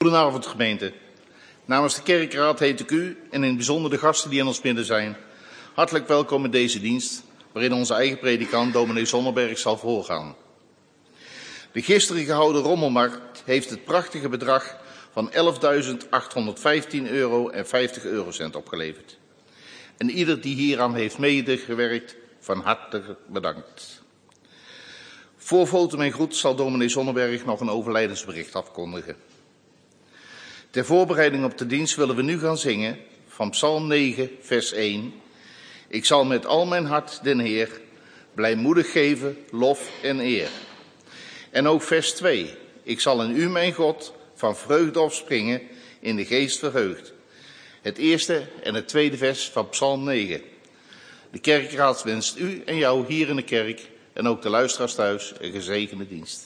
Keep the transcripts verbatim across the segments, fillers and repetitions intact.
Goedenavond gemeente. Namens de kerkraad heet ik u en in het bijzonder de gasten die in ons midden zijn hartelijk welkom in deze dienst waarin onze eigen predikant dominee Zonneberg zal voorgaan. De gisteren gehouden rommelmarkt heeft het prachtige bedrag van elfduizend achthonderdvijftien euro en vijftig eurocent opgeleverd. En ieder die hieraan heeft meegewerkt, van harte bedankt. Voor foto en groet zal dominee Zonneberg nog een overlijdensbericht afkondigen. Ter voorbereiding op de dienst willen we nu gaan zingen van Psalm negen, vers één. Ik zal met al mijn hart den Heer blijmoedig geven, lof en eer. En ook vers twee. Ik zal in u, mijn God, van vreugde opspringen, in de geest verheugd. Het eerste en het tweede vers van Psalm negen. De kerkraad wenst u en jou hier in de kerk en ook de luisteraars thuis een gezegende dienst.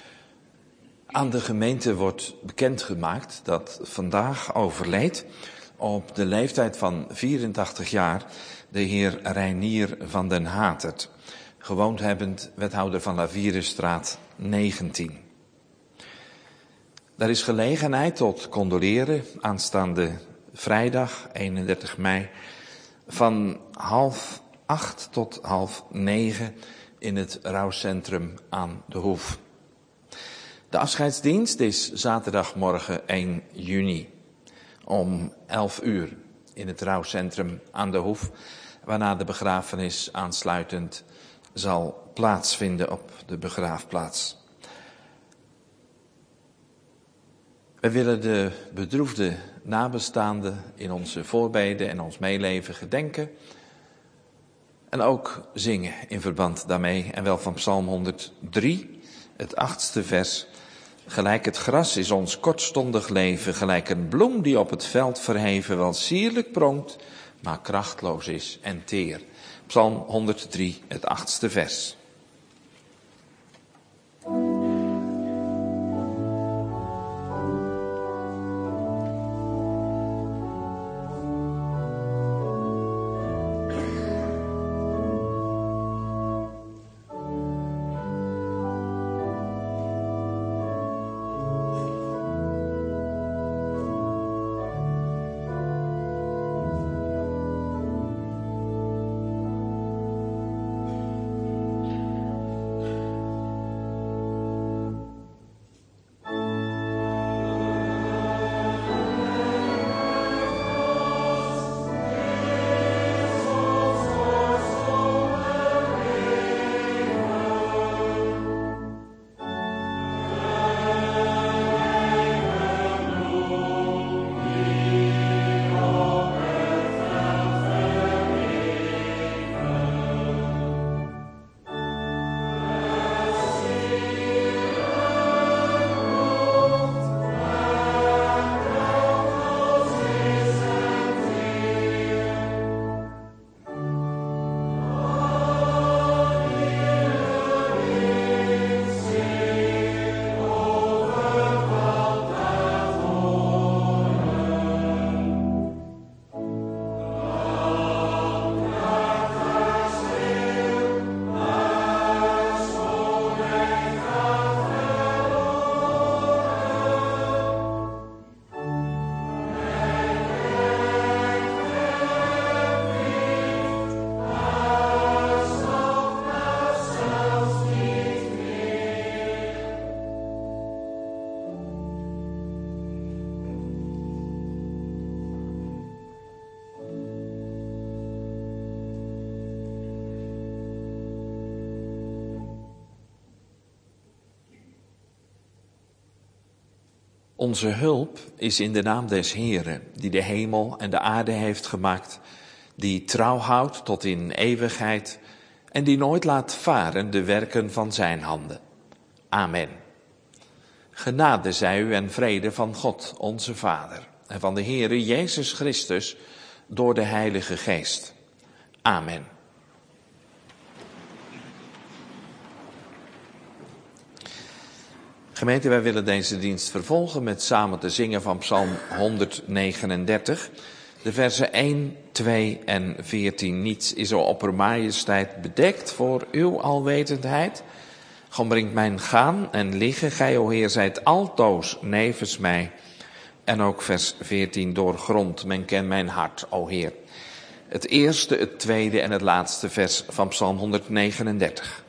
Aan de gemeente wordt bekendgemaakt dat vandaag overlijdt op de leeftijd van vierentachtig jaar de heer Reinier van den Hatert, gewoond hebbend wethouder van La Vierenstraat negentien. Daar is gelegenheid tot condoleren aanstaande vrijdag eenendertig mei van half acht tot half negen in het rouwcentrum aan de Hoef. De afscheidsdienst is zaterdagmorgen één juni om elf uur in het rouwcentrum aan de Hoef, waarna de begrafenis aansluitend zal plaatsvinden op de begraafplaats. We willen de bedroefde nabestaanden in onze voorbeden en ons meeleven gedenken. En ook zingen in verband daarmee. En wel van Psalm honderddrie, het achtste vers. Gelijk het gras is ons kortstondig leven, gelijk een bloem die op het veld verheven wel sierlijk pronkt, maar krachtloos is en teer. Psalm honderddrie, het achtste vers. Onze hulp is in de naam des Heeren, die de hemel en de aarde heeft gemaakt, die trouw houdt tot in eeuwigheid en die nooit laat varen de werken van zijn handen. Amen. Genade zij u en vrede van God, onze Vader, en van de Heere Jezus Christus door de Heilige Geest. Amen. Gemeente, wij willen deze dienst vervolgen met samen te zingen van Psalm honderdnegenendertig. De versen één, twee en veertien. Niets is o oppermajesteit bedekt voor uw alwetendheid. Gewoon brengt mijn gaan en liggen, gij o Heer zijt altoos nevens mij. En ook vers veertien, doorgrond, men kent mijn hart, o Heer. Het eerste, het tweede en het laatste vers van Psalm honderdnegenendertig.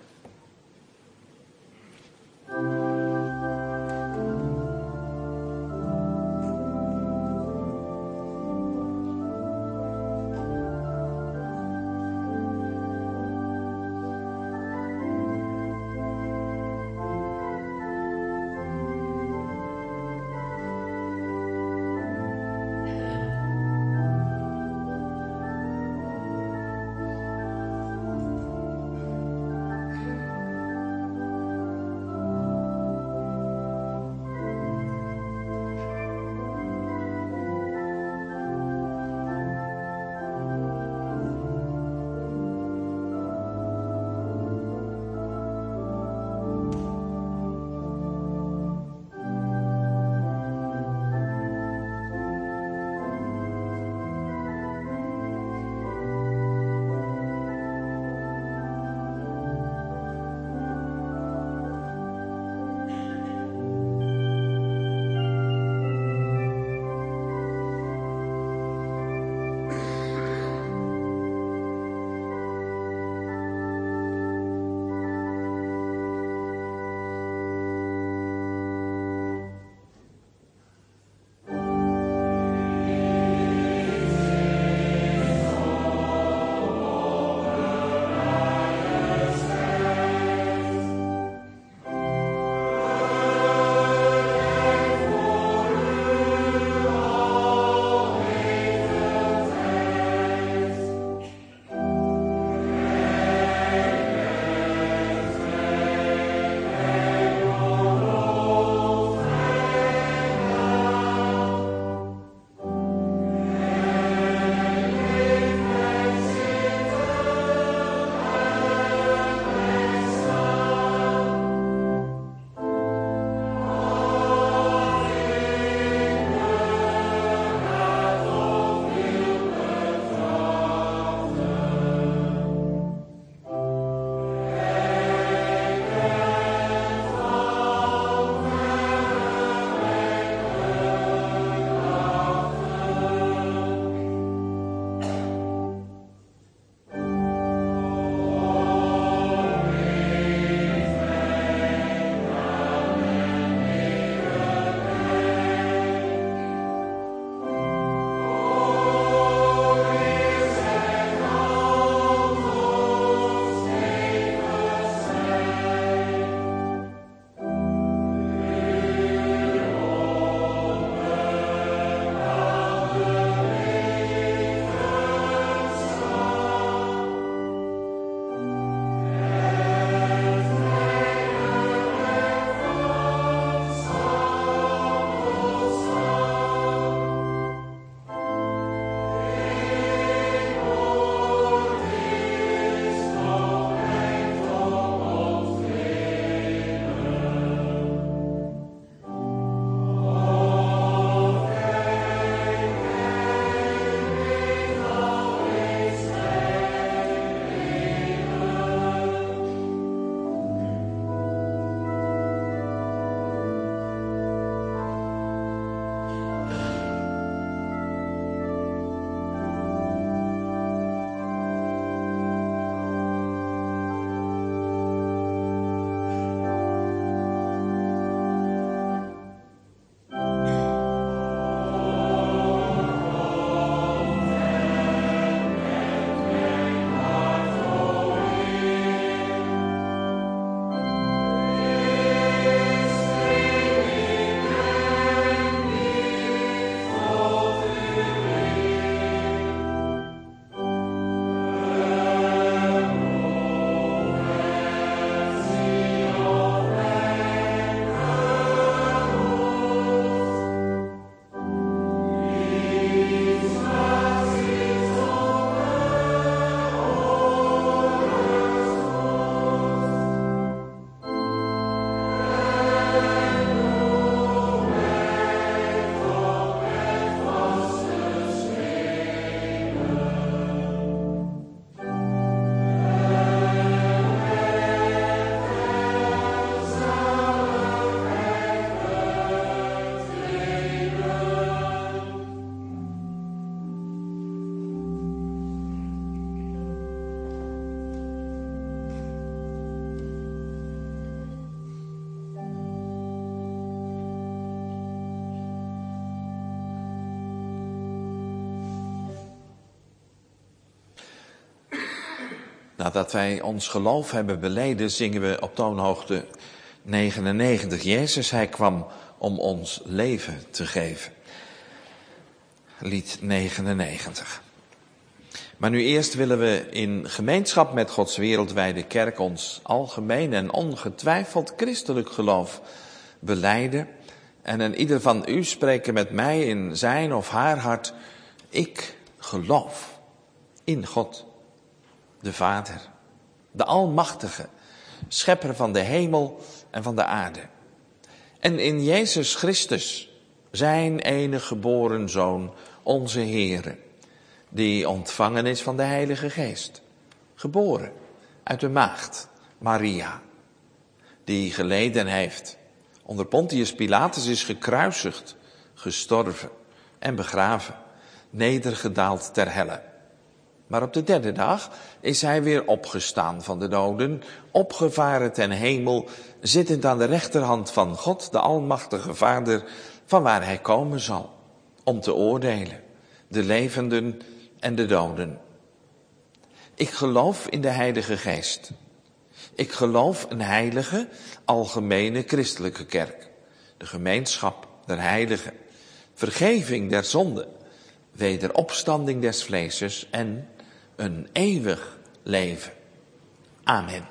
Nadat wij ons geloof hebben beleden, zingen we op toonhoogte negenennegentig. Jezus, hij kwam om ons leven te geven. Lied negenennegentig. Maar nu eerst willen we in gemeenschap met Gods wereldwijde kerk ons algemeen en ongetwijfeld christelijk geloof belijden. En een ieder van u spreken met mij in zijn of haar hart: ik geloof in God, de Vader, de Almachtige, schepper van de hemel en van de aarde. En in Jezus Christus, zijn enige geboren Zoon, onze Heere, die ontvangen is van de Heilige Geest, geboren uit de maagd Maria, die geleden heeft, onder Pontius Pilatus is gekruisigd, gestorven en begraven, nedergedaald ter helle. Maar op de derde dag is hij weer opgestaan van de doden, opgevaren ten hemel, zittend aan de rechterhand van God, de Almachtige Vader, van waar hij komen zal, om te oordelen, de levenden en de doden. Ik geloof in de Heilige Geest. Ik geloof een heilige, algemene christelijke kerk, de gemeenschap der heiligen, vergeving der zonden, wederopstanding des vleeses en een eeuwig leven. Amen.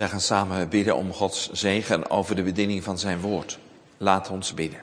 Wij gaan samen bidden om Gods zegen over de bediening van zijn woord. Laat ons bidden.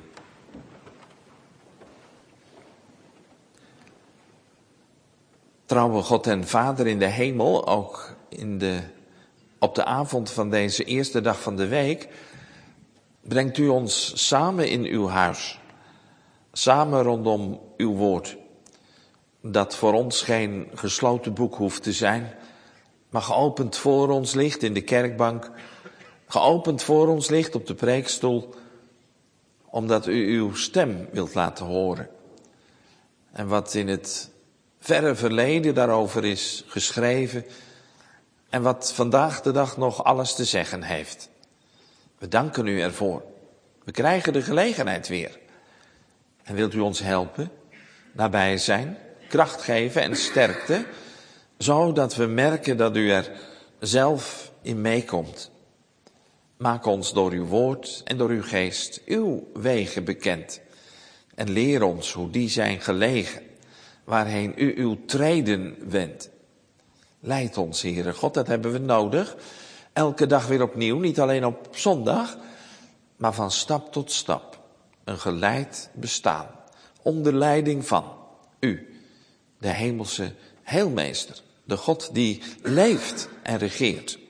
Trouwe God en Vader in de hemel, ook in de, op de avond van deze eerste dag van de week, brengt u ons samen in uw huis. Samen rondom uw woord. Dat voor ons geen gesloten boek hoeft te zijn, maar geopend voor ons ligt in de kerkbank, geopend voor ons ligt op de preekstoel, omdat u uw stem wilt laten horen. En wat in het verre verleden daarover is geschreven en wat vandaag de dag nog alles te zeggen heeft. We danken u ervoor. We krijgen de gelegenheid weer. En wilt u ons helpen, nabij zijn, kracht geven en sterkte, zodat we merken dat u er zelf in meekomt. Maak ons door uw woord en door uw geest uw wegen bekend. En leer ons hoe die zijn gelegen, waarheen u uw treden wendt. Leid ons, Heere God, dat hebben we nodig. Elke dag weer opnieuw, niet alleen op zondag, maar van stap tot stap. Een geleid bestaan, onder leiding van u, de hemelse heelmeester. De God die leeft en regeert.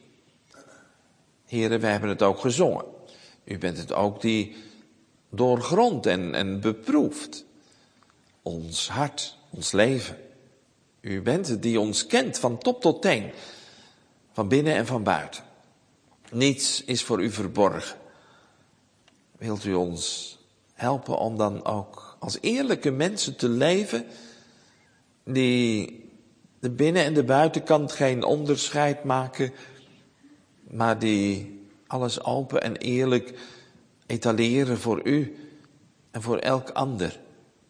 Heren, wij hebben het ook gezongen. U bent het ook die doorgrondt en, en beproeft. Ons hart, ons leven. U bent het die ons kent van top tot teen. Van binnen en van buiten. Niets is voor u verborgen. Wilt u ons helpen om dan ook als eerlijke mensen te leven, die de binnen- en de buitenkant geen onderscheid maken, maar die alles open en eerlijk etaleren voor u en voor elk ander.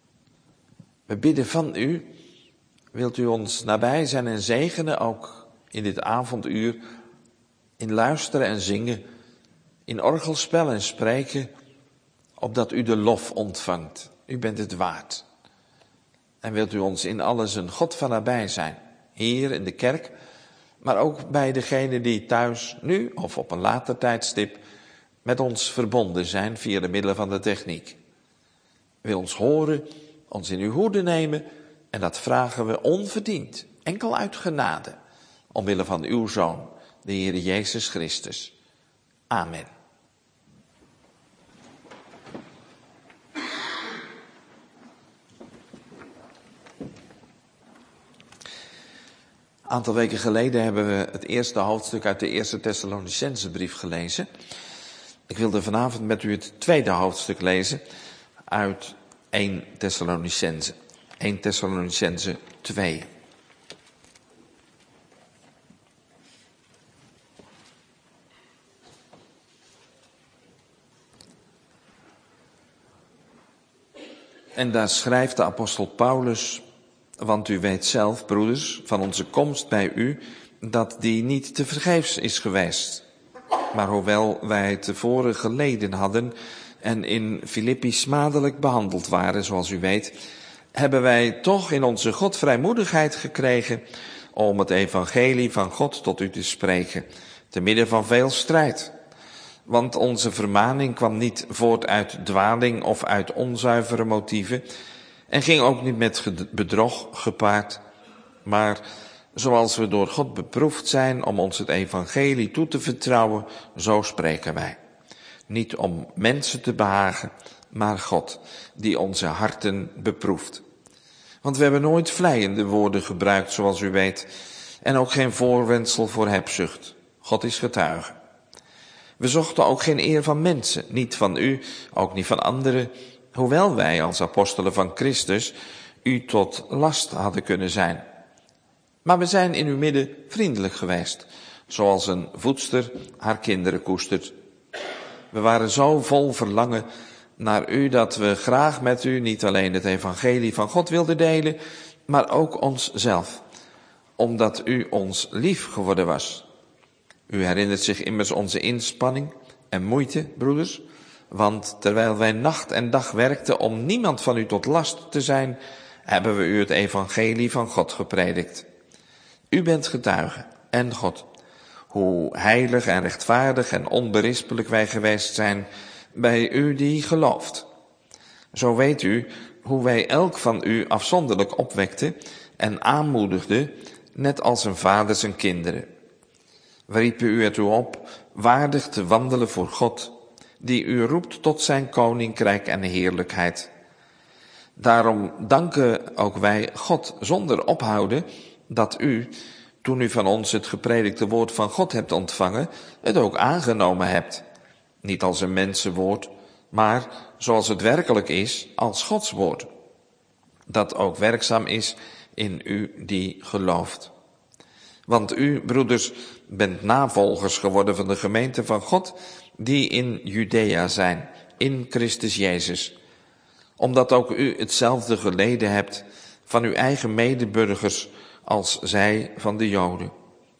We bidden van u, wilt u ons nabij zijn en zegenen, ook in dit avonduur, in luisteren en zingen, in orgelspel en spreken, opdat u de lof ontvangt. U bent het waard. En wilt u ons in alles een God van nabij zijn, hier in de kerk, maar ook bij degenen die thuis nu of op een later tijdstip met ons verbonden zijn via de middelen van de techniek. Wil ons horen, ons in uw hoede nemen en dat vragen we onverdiend, enkel uit genade, omwille van uw Zoon, de Heer Jezus Christus. Amen. Een aantal weken geleden hebben we het eerste hoofdstuk uit de eerste Thessalonicenzenbrief gelezen. Ik wilde vanavond met u het tweede hoofdstuk lezen uit eerste Thessalonicenzen. eerste Thessalonicenzen twee. En daar schrijft de apostel Paulus: want u weet zelf, broeders, van onze komst bij u, dat die niet tevergeefs is geweest. Maar hoewel wij tevoren geleden hadden en in Filippi smadelijk behandeld waren, zoals u weet, hebben wij toch in onze God vrijmoedigheid gekregen om het evangelie van God tot u te spreken, te midden van veel strijd. Want onze vermaning kwam niet voort uit dwaling of uit onzuivere motieven, en ging ook niet met bedrog gepaard, maar zoals we door God beproefd zijn om ons het evangelie toe te vertrouwen, zo spreken wij. Niet om mensen te behagen, maar God, die onze harten beproeft. Want we hebben nooit vleiende woorden gebruikt, zoals u weet, en ook geen voorwendsel voor hebzucht. God is getuige. We zochten ook geen eer van mensen, niet van u, ook niet van anderen, hoewel wij als apostelen van Christus u tot last hadden kunnen zijn. Maar we zijn in uw midden vriendelijk geweest, zoals een voedster haar kinderen koestert. We waren zo vol verlangen naar u dat we graag met u niet alleen het evangelie van God wilden delen, maar ook onszelf, omdat u ons lief geworden was. U herinnert zich immers onze inspanning en moeite, broeders, want terwijl wij nacht en dag werkten om niemand van u tot last te zijn, hebben we u het evangelie van God gepredikt. U bent getuige en God, hoe heilig en rechtvaardig en onberispelijk wij geweest zijn bij u die gelooft. Zo weet u hoe wij elk van u afzonderlijk opwekten en aanmoedigden, net als een vader zijn kinderen. We riepen u ertoe op waardig te wandelen voor God, die u roept tot zijn koninkrijk en heerlijkheid. Daarom danken ook wij God zonder ophouden dat u, toen u van ons het gepredikte woord van God hebt ontvangen, het ook aangenomen hebt. Niet als een mensenwoord, maar zoals het werkelijk is, als Gods woord. Dat ook werkzaam is in u die gelooft. Want u, broeders, bent navolgers geworden van de gemeente van God, die in Judea zijn, in Christus Jezus. Omdat ook u hetzelfde geleden hebt van uw eigen medeburgers als zij van de Joden.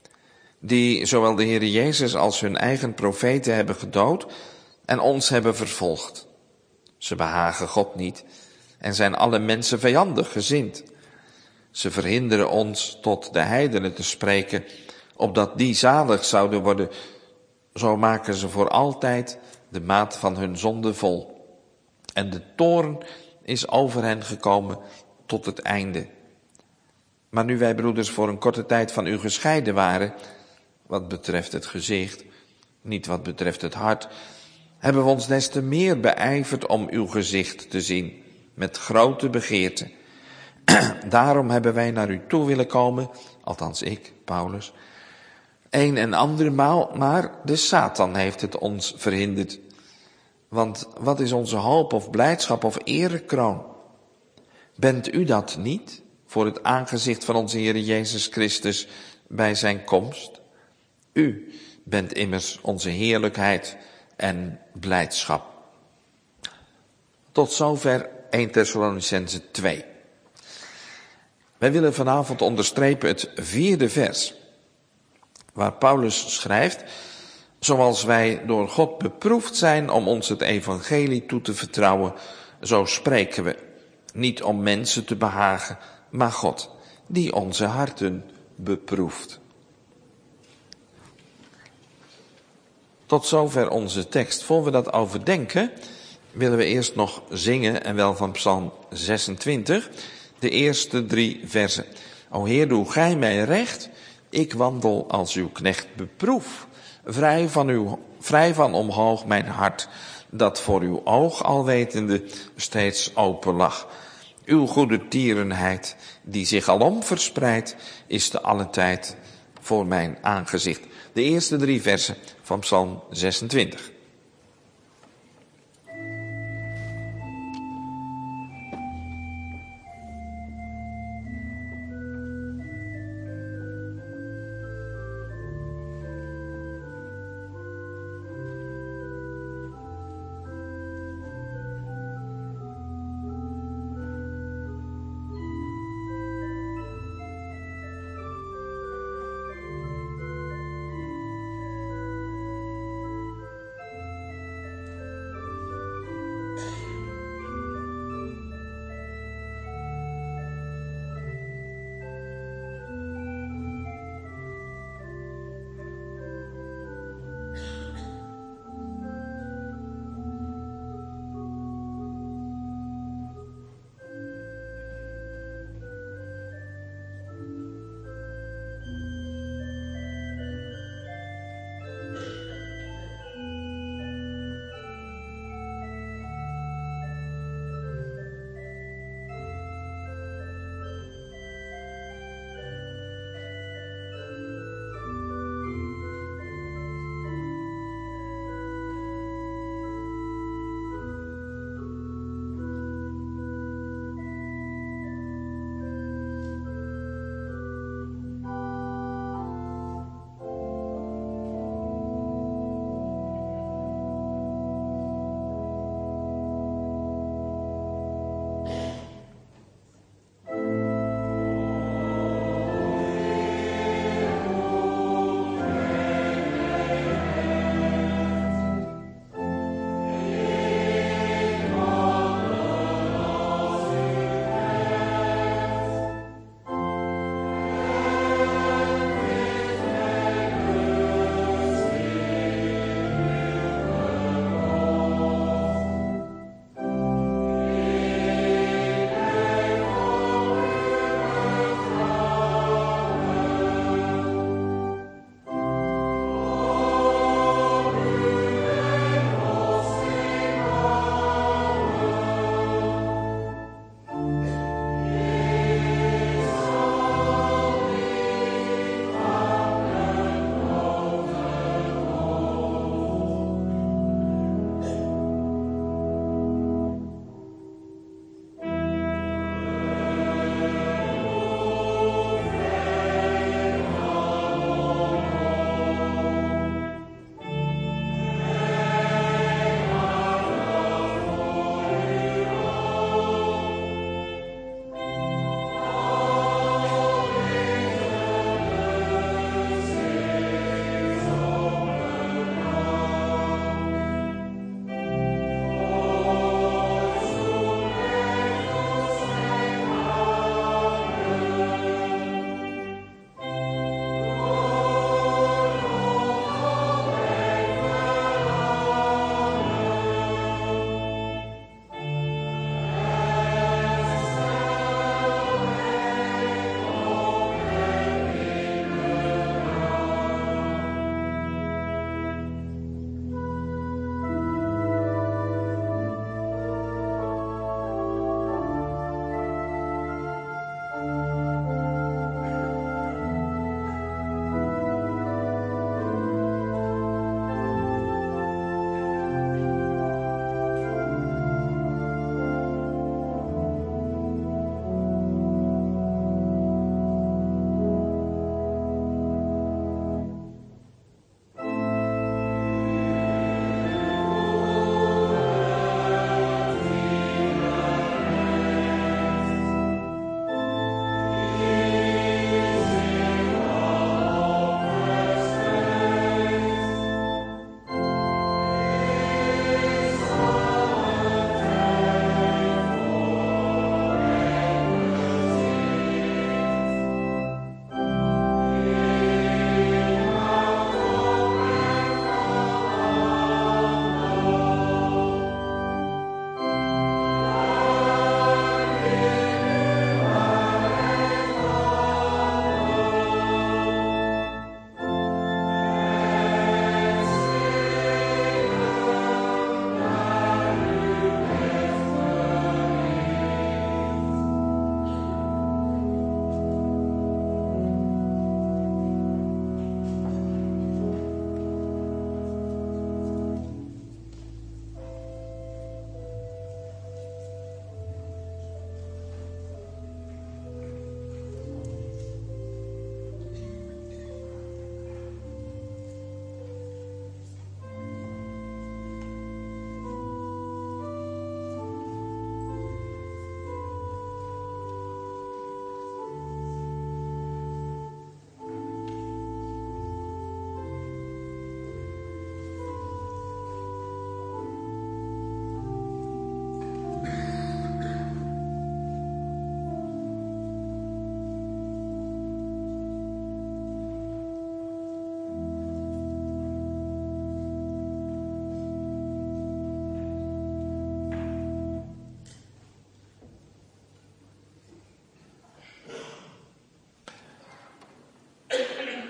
Die zowel de Heer Jezus als hun eigen profeten hebben gedood en ons hebben vervolgd. Ze behagen God niet en zijn alle mensen vijandig gezind. Ze verhinderen ons tot de heidenen te spreken, opdat die zalig zouden worden. Zo maken ze voor altijd de maat van hun zonde vol. En de toorn is over hen gekomen tot het einde. Maar nu wij, broeders, voor een korte tijd van u gescheiden waren, wat betreft het gezicht, niet wat betreft het hart, hebben we ons des te meer beijverd om uw gezicht te zien, met grote begeerte. Daarom hebben wij naar u toe willen komen, althans ik, Paulus, een en andere maal, maar de Satan heeft het ons verhinderd. Want wat is onze hoop of blijdschap of erekroon? Bent u dat niet voor het aangezicht van onze Heer Jezus Christus bij zijn komst? U bent immers onze heerlijkheid en blijdschap. Tot zover Eerste Thessalonicenzen twee. Wij willen vanavond onderstrepen het vierde vers, waar Paulus schrijft: zoals wij door God beproefd zijn om ons het evangelie toe te vertrouwen, zo spreken we, niet om mensen te behagen, maar God, die onze harten beproeft. Tot zover onze tekst. Voor we dat overdenken, willen we eerst nog zingen, en wel van Psalm zesentwintig, de eerste drie versen. O Heer, doe gij mij recht, ik wandel als uw knecht beproef. Vrij van, uw, vrij van omhoog mijn hart, dat voor uw oog alwetende steeds open lag. Uw goede tierenheid, die zich alom verspreidt, is te alle tijd voor mijn aangezicht. De eerste drie versen van Psalm zesentwintig.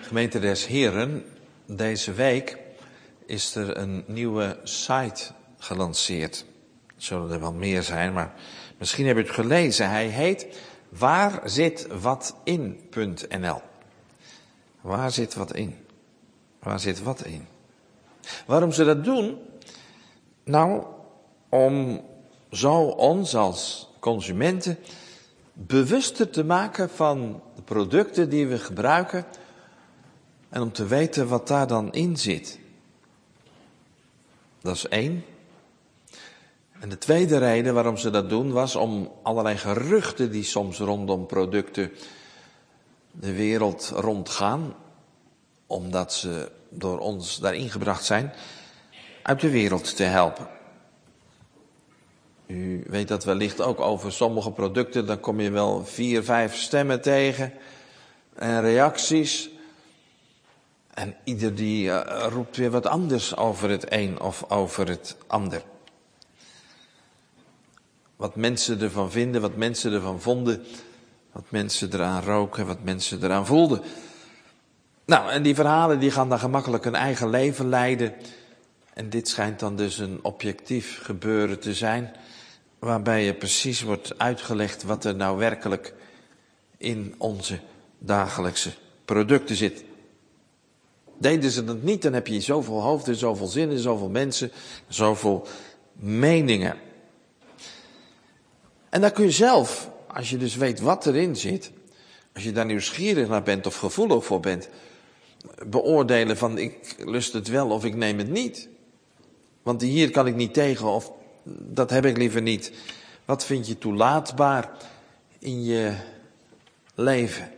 Gemeente des Heren, deze week is er een nieuwe site gelanceerd. Er zullen er wel meer zijn, maar misschien heb je het gelezen. Hij heet waar zit wat in punt n l. Waar zit wat in? Waar zit wat in? Waarom ze dat doen? Nou, om zo ons als consumenten bewuster te maken van de producten die we gebruiken en om te weten wat daar dan in zit. Dat is één. En de tweede reden waarom ze dat doen was om allerlei geruchten die soms rondom producten de wereld rondgaan, omdat ze door ons daarin gebracht zijn, uit de wereld te helpen. U weet dat wellicht ook over sommige producten, dan kom je wel vier, vijf stemmen tegen en reacties. En ieder die uh, roept weer wat anders over het een of over het ander. Wat mensen ervan vinden, wat mensen ervan vonden, wat mensen eraan roken, wat mensen eraan voelden. Nou, en die verhalen die gaan dan gemakkelijk een eigen leven leiden. En dit schijnt dan dus een objectief gebeuren te zijn, waarbij je precies wordt uitgelegd wat er nou werkelijk in onze dagelijkse producten zit. Deden ze dat niet, dan heb je zoveel hoofden, zoveel zinnen, zoveel mensen, zoveel meningen. En dan kun je zelf, als je dus weet wat erin zit, als je daar nieuwsgierig naar bent of gevoelig voor bent, beoordelen van ik lust het wel of ik neem het niet. Want hier kan ik niet tegen of dat heb ik liever niet. Wat vind je toelaatbaar in je leven?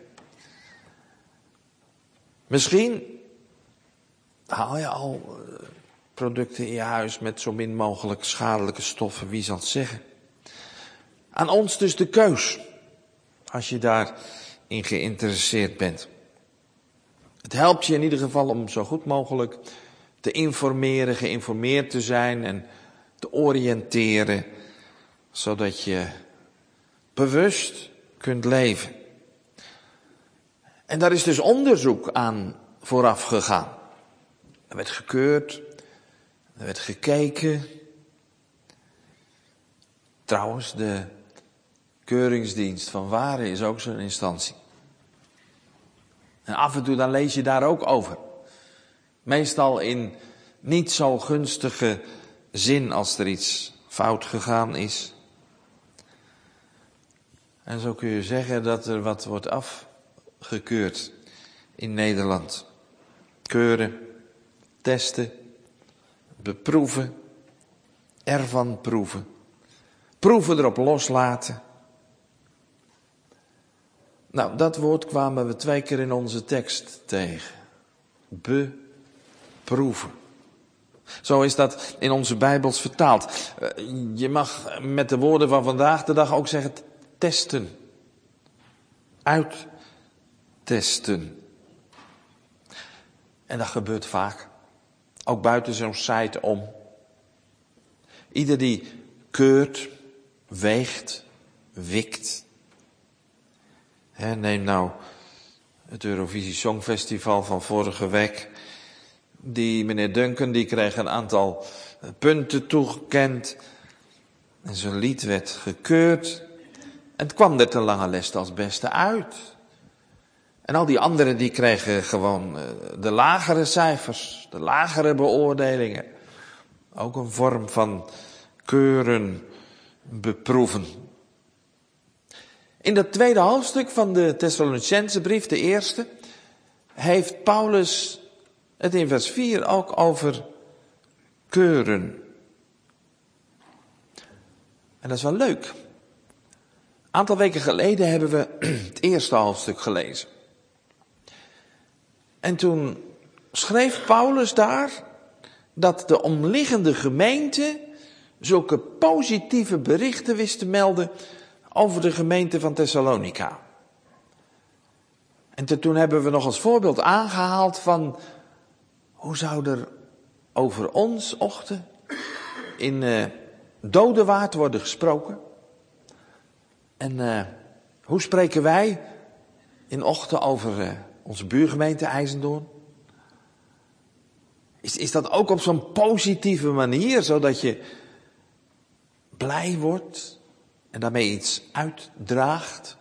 Misschien haal je al producten in je huis met zo min mogelijk schadelijke stoffen, wie zal het zeggen? Aan ons dus de keus, als je daarin geïnteresseerd bent. Het helpt je in ieder geval om zo goed mogelijk te informeren, geïnformeerd te zijn en te oriënteren, zodat je bewust kunt leven. En daar is dus onderzoek aan vooraf gegaan. Er werd gekeurd, er werd gekeken. Trouwens, de keuringsdienst van Waren is ook zo'n instantie. En af en toe dan lees je daar ook over. Meestal in niet zo gunstige zin als er iets fout gegaan is. En zo kun je zeggen dat er wat wordt afgekeurd in Nederland. Keuren, testen, beproeven, ervan proeven. Proeven erop loslaten. Nou, dat woord kwamen we twee keer in onze tekst tegen. Beproeven. Zo is dat in onze Bijbels vertaald. Je mag met de woorden van vandaag de dag ook zeggen testen. Uittesten. En dat gebeurt vaak. Ook buiten zo'n site om. Ieder die keurt, weegt, wikt. He, neem nou het Eurovisie Songfestival van vorige week. Die meneer Duncan die kreeg een aantal punten toegekend. En zijn lied werd gekeurd. En het kwam er te lange leste als beste uit. En al die anderen die kregen gewoon de lagere cijfers, de lagere beoordelingen. Ook een vorm van keuren, beproeven. In dat tweede hoofdstuk van de Thessalonicensebrief, de eerste, heeft Paulus het in vers vier ook over keuren. En dat is wel leuk. Een aantal weken geleden hebben we het eerste hoofdstuk gelezen. En toen schreef Paulus daar dat de omliggende gemeente zulke positieve berichten wist te melden over de gemeente van Thessalonica. En toen hebben we nog als voorbeeld aangehaald van hoe zou er over ons ochten in uh, Dodewaard worden gesproken. En uh, hoe spreken wij in ochten over uh, onze buurgemeente IJzendoorn. Is, is dat ook op zo'n positieve manier, zodat je blij wordt en daarmee iets uitdraagt?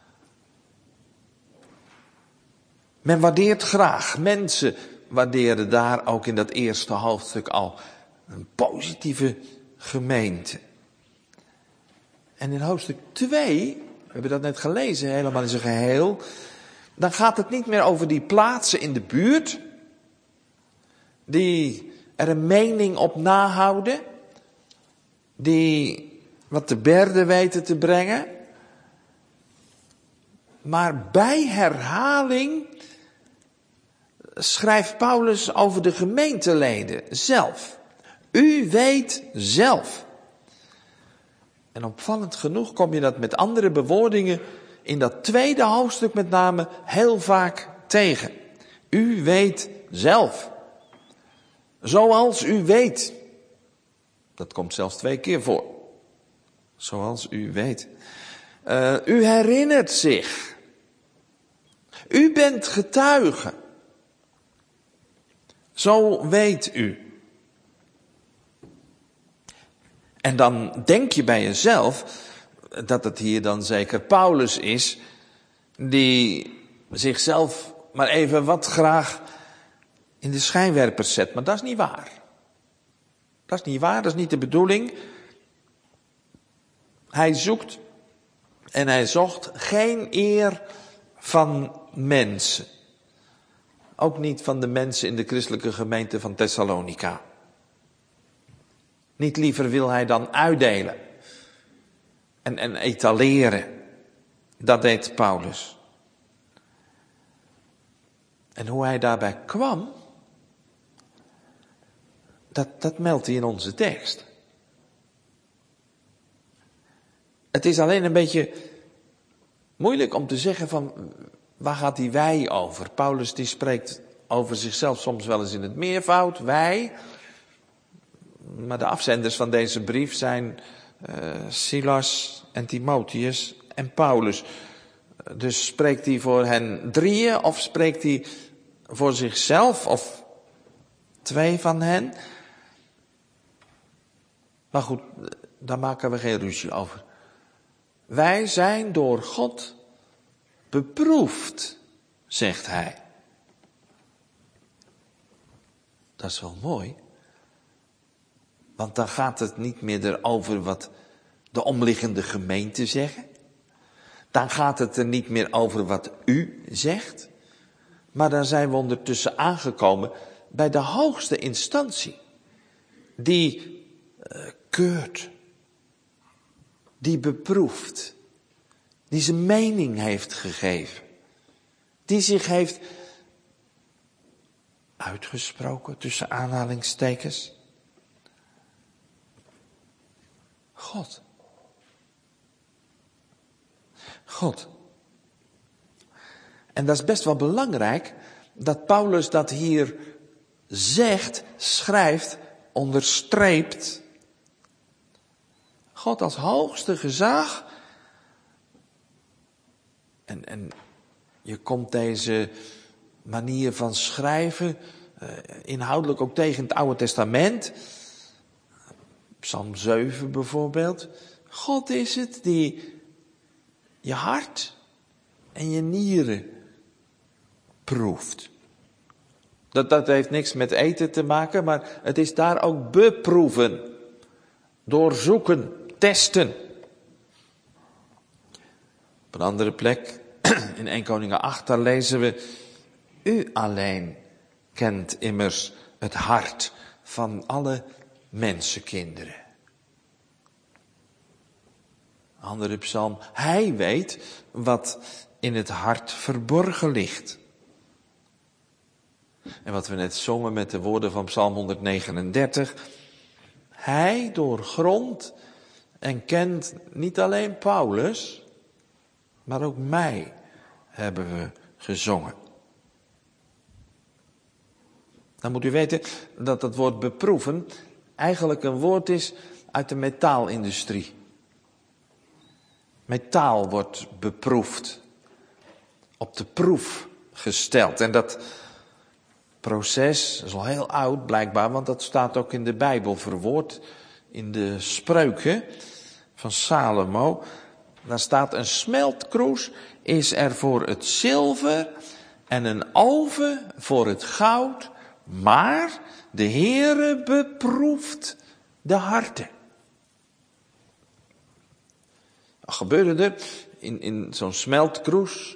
Men waardeert graag. Mensen waarderen daar ook in dat eerste hoofdstuk al een positieve gemeente. En in hoofdstuk twee, we hebben dat net gelezen, helemaal in zijn geheel, dan gaat het niet meer over die plaatsen in de buurt, die er een mening op nahouden, die wat te berde weten te brengen. Maar bij herhaling schrijft Paulus over de gemeenteleden zelf. U weet zelf. En opvallend genoeg kom je dat met andere bewoordingen in dat tweede hoofdstuk met name heel vaak tegen. U weet zelf. Zoals u weet. Dat komt zelfs twee keer voor. Zoals u weet. Uh, u herinnert zich. U bent getuige. Zo weet u. En dan denk je bij jezelf dat het hier dan zeker Paulus is die zichzelf maar even wat graag in de schijnwerpers zet. Maar dat is niet waar. Dat is niet waar, dat is niet de bedoeling. Hij zoekt en hij zocht geen eer van mensen. Ook niet van de mensen in de christelijke gemeente van Thessalonica. Niet liever wil hij dan uitdelen. En, en etaleren. Dat deed Paulus. En hoe hij daarbij kwam, dat, dat meldt hij in onze tekst. Het is alleen een beetje moeilijk om te zeggen van, waar gaat die wij over? Paulus die spreekt over zichzelf soms wel eens in het meervoud, wij. Maar de afzenders van deze brief zijn uh, Silas en Timotheus en Paulus. Dus spreekt hij voor hen drieën of spreekt hij voor zichzelf of twee van hen? Maar goed, daar maken we geen ruzie over. Wij zijn door God beproefd, zegt hij. Dat is wel mooi. Want dan gaat het niet meer erover wat de omliggende gemeenten zeggen. Dan gaat het er niet meer over wat u zegt. Maar dan zijn we ondertussen aangekomen bij de hoogste instantie. Die uh, keurt. Die beproeft. Die zijn mening heeft gegeven. Die zich heeft uitgesproken tussen aanhalingstekens. God. God. En dat is best wel belangrijk dat Paulus dat hier zegt, schrijft, onderstreept. God als hoogste gezag. En, en je komt deze manier van schrijven uh, inhoudelijk ook tegen in het Oude Testament. Psalm zeven bijvoorbeeld. God is het die je hart en je nieren proeft. Dat, dat heeft niks met eten te maken, maar het is daar ook beproeven. Doorzoeken, testen. Op een andere plek, in Eerste Koningen acht, daar lezen we: U alleen kent immers het hart van alle mensenkinderen. Andere psalm: Hij weet wat in het hart verborgen ligt. En wat we net zongen met de woorden van Psalm honderdnegenendertig. Hij doorgrondt en kent niet alleen Paulus, maar ook mij, hebben we gezongen. Dan moet u weten dat het woord beproeven eigenlijk een woord is uit de metaalindustrie. Metaal wordt beproefd, op de proef gesteld. En dat proces is al heel oud blijkbaar, want dat staat ook in de Bijbel verwoord. In de Spreuken van Salomo. Daar staat: een smeltkroes is er voor het zilver en een oven voor het goud. Maar de Heere beproeft de harten. Wat gebeurde er in, in zo'n smeltkroes?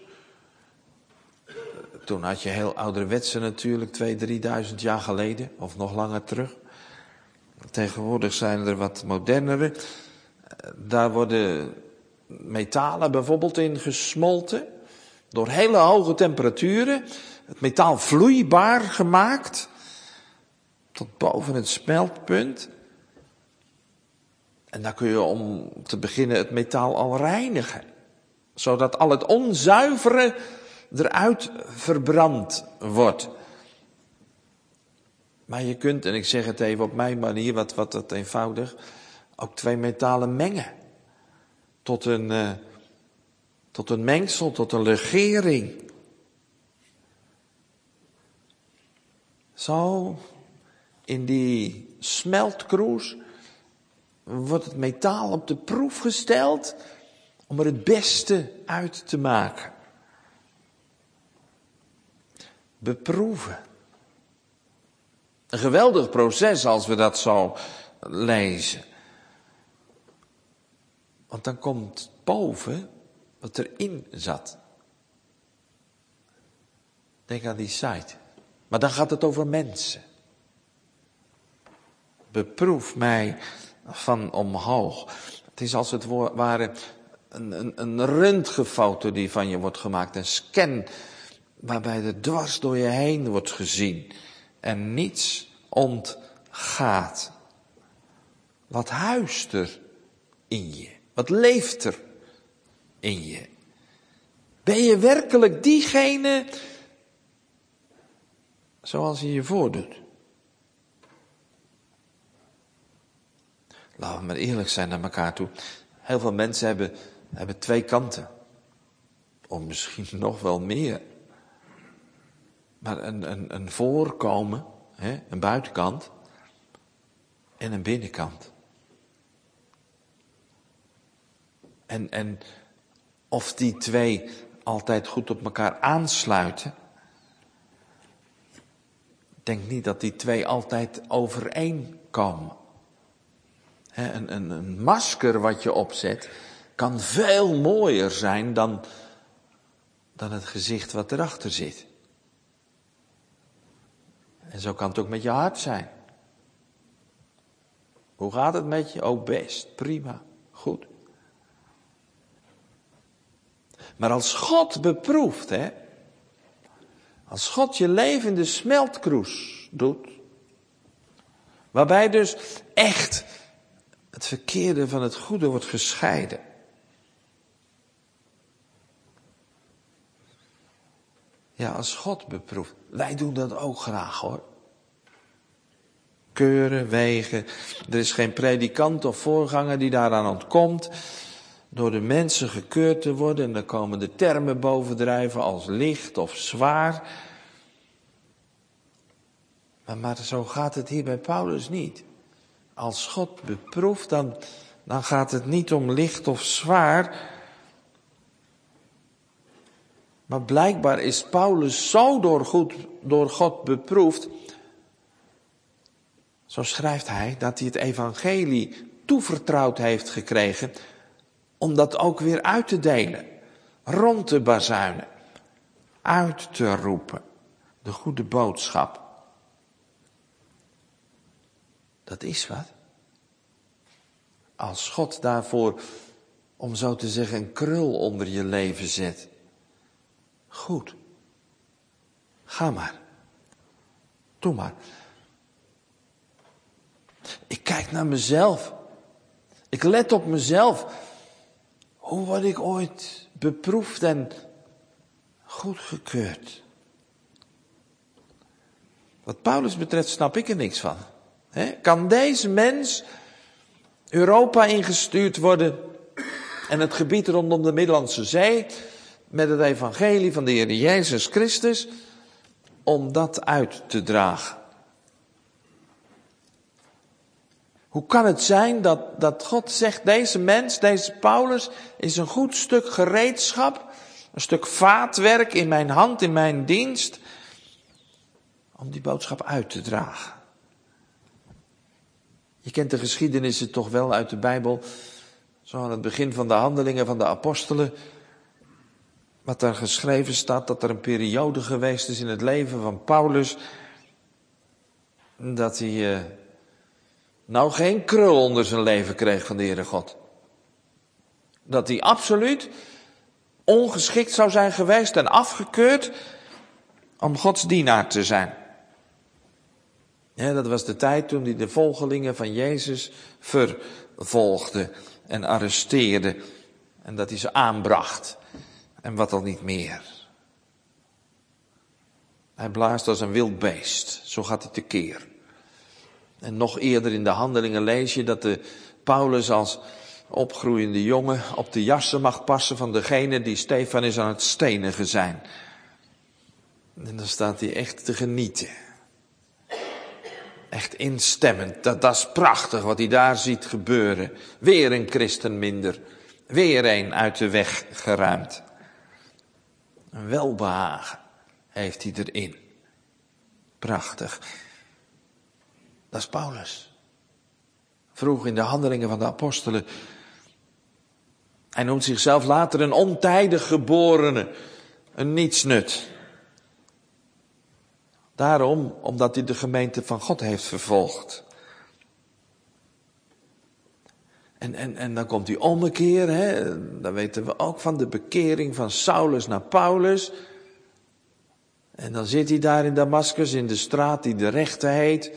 Toen had je heel ouderwetse natuurlijk, twee, drieduizend jaar geleden, of nog langer terug. Tegenwoordig zijn er wat modernere. Daar worden metalen bijvoorbeeld in gesmolten. Door hele hoge temperaturen. Het metaal vloeibaar gemaakt. Tot boven het smeltpunt. En dan kun je om te beginnen het metaal al reinigen. Zodat al het onzuivere eruit verbrand wordt. Maar je kunt, en ik zeg het even op mijn manier, wat, wat, wat eenvoudig, ook twee metalen mengen. Tot een, uh, tot een mengsel, tot een legering. Zo, in die smeltkroes wordt het metaal op de proef gesteld om er het beste uit te maken. Beproeven. Een geweldig proces als we dat zo lezen. Want dan komt boven wat erin zat. Denk aan die site. Maar dan gaat het over mensen. Beproef mij van omhoog. Het is als het ware een, een, een röntgenfoto die van je wordt gemaakt. Een scan waarbij er dwars door je heen wordt gezien. En niets ontgaat. Wat huist er in je? Wat leeft er in je? Ben je werkelijk diegene zoals je je voordoet? Laten we maar eerlijk zijn naar elkaar toe. Heel veel mensen hebben, hebben twee kanten. Of misschien nog wel meer. Maar een, een, een voorkomen, hè, een buitenkant en een binnenkant. En, en of die twee altijd goed op elkaar aansluiten. Ik denk niet dat die twee altijd overeenkomen. He, een, een, een masker wat je opzet kan veel mooier zijn dan, dan het gezicht wat erachter zit. En zo kan het ook met je hart zijn. Hoe gaat het met je? Oh, best, prima, goed. Maar als God beproeft, hè, als God je leven in de smeltkroes doet, waarbij dus echt het verkeerde van het goede wordt gescheiden. Ja, als God beproeft. Wij doen dat ook graag hoor. Keuren, wegen. Er is geen predikant of voorganger die daaraan ontkomt. Door de mensen gekeurd te worden. En dan komen de termen bovendrijven als licht of zwaar. Maar, maar zo gaat het hier bij Paulus niet. Als God beproeft, dan, dan gaat het niet om licht of zwaar. Maar blijkbaar is Paulus zo door, goed, door God beproefd. Zo schrijft hij dat hij het evangelie toevertrouwd heeft gekregen. Om dat ook weer uit te delen. Rond te bazuinen. Uit te roepen. De goede boodschap. Dat is wat. Als God daarvoor, om zo te zeggen, een krul onder je leven zet. Goed. Ga maar. Doe maar. Ik kijk naar mezelf. Ik let op mezelf. Hoe word ik ooit beproefd en goedgekeurd? Wat Paulus betreft snap ik er niks van. He? Kan deze mens Europa ingestuurd worden en het gebied rondom de Middellandse Zee, met het evangelie van de Heer Jezus Christus, om dat uit te dragen. Hoe kan het zijn dat, dat God zegt, deze mens, deze Paulus, is een goed stuk gereedschap, een stuk vaatwerk in mijn hand, in mijn dienst, om die boodschap uit te dragen. Je kent de geschiedenissen toch wel uit de Bijbel, zo aan het begin van de handelingen van de apostelen, wat daar geschreven staat, dat er een periode geweest is in het leven van Paulus, dat hij uh, nou geen krul onder zijn leven kreeg van de Heere God. Dat hij absoluut ongeschikt zou zijn geweest en afgekeurd om Gods dienaar te zijn. Ja, dat was de tijd toen hij de volgelingen van Jezus vervolgde en arresteerde en dat hij ze aanbracht. En wat al niet meer. Hij blaast als een wild beest. Zo gaat hij tekeer. En nog eerder in de handelingen lees je dat de Paulus als opgroeiende jongen op de jassen mag passen van degene die Stefanus aan het stenigen zijn. En dan staat hij echt te genieten. Echt instemmend. Dat, dat is prachtig wat hij daar ziet gebeuren. Weer een christen minder. Weer een uit de weg geruimd. Een welbehagen heeft hij erin. Prachtig. Dat is Paulus. Vroeg in de handelingen van de apostelen. Hij noemt zichzelf later een ontijdig geborene. Een nietsnut. Daarom, omdat hij de gemeente van God heeft vervolgd. En, en, en dan komt die ommekeer, hè? Dan weten we ook van de bekering van Saulus naar Paulus. En dan zit hij daar in Damascus, in de straat die de rechte heet.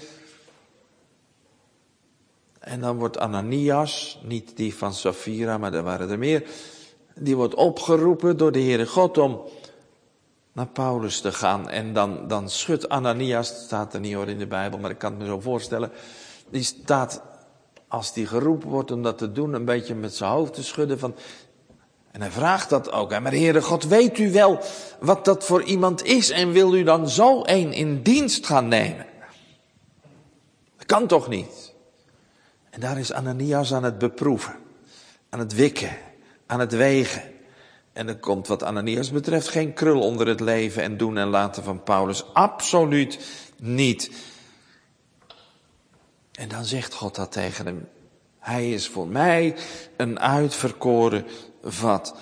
En dan wordt Ananias, niet die van Safira, maar er waren er meer. Die wordt opgeroepen door de Heere God om naar Paulus te gaan. En dan, dan schudt Ananias, dat staat er niet hoor in de Bijbel, maar ik kan het me zo voorstellen. Die staat, als die geroepen wordt om dat te doen, een beetje met zijn hoofd te schudden van. En hij vraagt dat ook. Maar Heere God, weet u wel wat dat voor iemand is en wil u dan zo een in dienst gaan nemen? Dat kan toch niet? En daar is Ananias aan het beproeven, aan het wikken, aan het wegen. En er komt wat Ananias betreft geen krul onder het leven en doen en laten van Paulus. Absoluut niet. En dan zegt God dat tegen hem. Hij is voor mij een uitverkoren vat.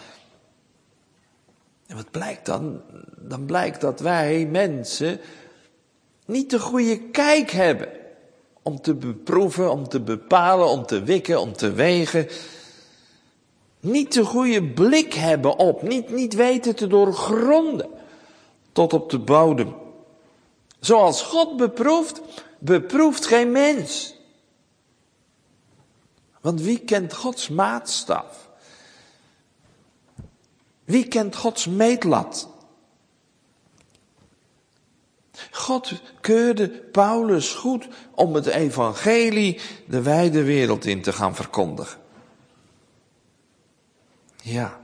En wat blijkt dan? Dan blijkt dat wij mensen niet de goede kijk hebben. Om te beproeven, om te bepalen, om te wikken, om te wegen. Niet de goede blik hebben op, niet, niet weten te doorgronden tot op de bodem. Zoals God beproeft, beproeft geen mens. Want wie kent Gods maatstaf? Wie kent Gods meetlat? God keurde Paulus goed om het evangelie de wijde wereld in te gaan verkondigen. Ja.